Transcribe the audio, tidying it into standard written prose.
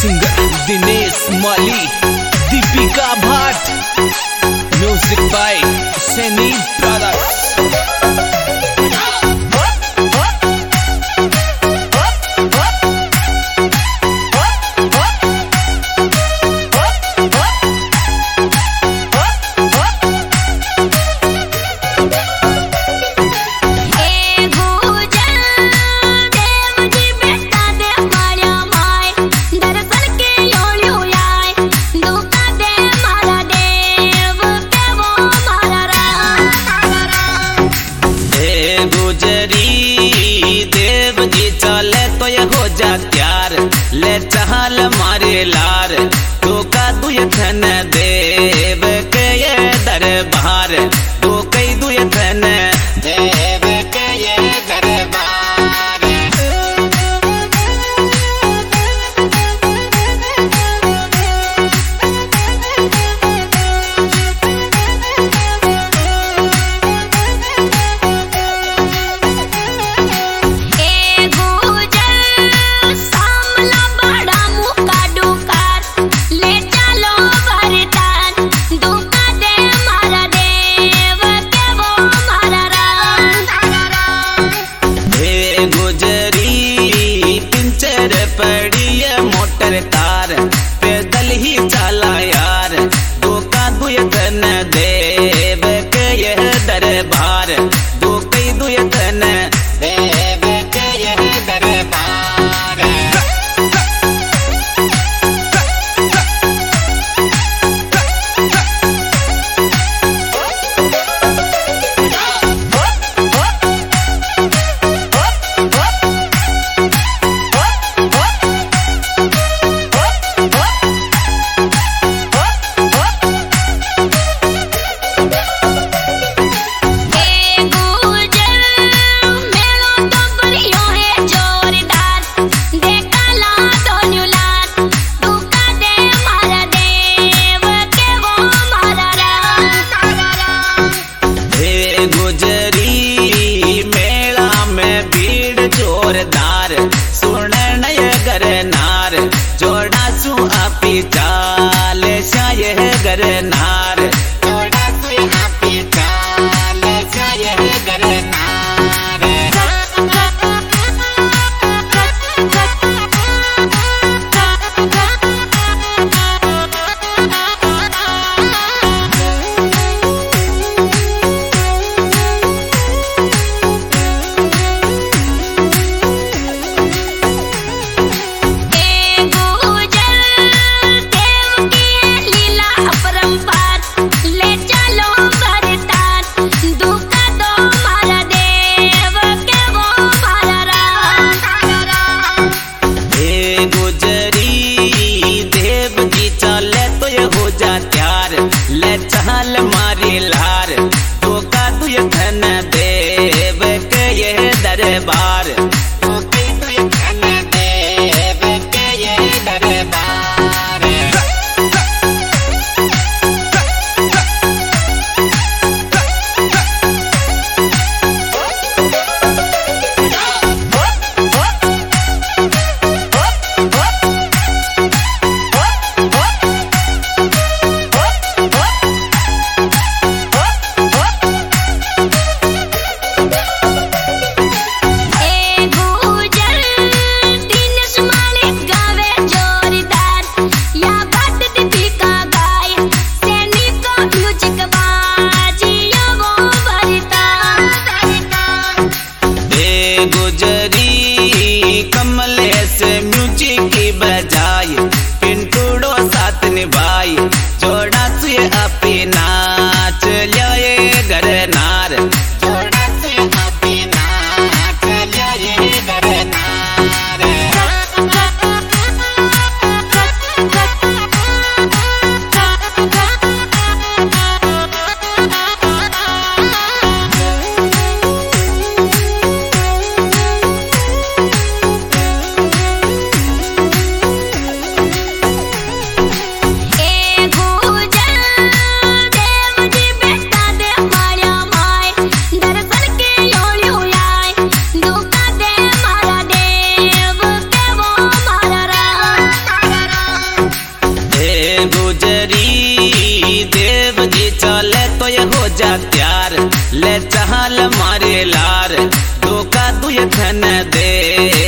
Singer Dinesh Mali, Deepika Bhat, music by Sunny brothers. ले चहल मारे लार तो का दुयथन देव के ये दरबार तो कई दुयथन देव के ये दरबार। मोटर कार पैदल ही चला यार दो का दुयतन देव के यह दरबार दो कई दुयतन देव के यह दरबार। जोरदार सुन नय गरनार जोड़ा सु आपी चाल शाये गरनार जोड़ा सु आपी चाल शाये गरनार। देव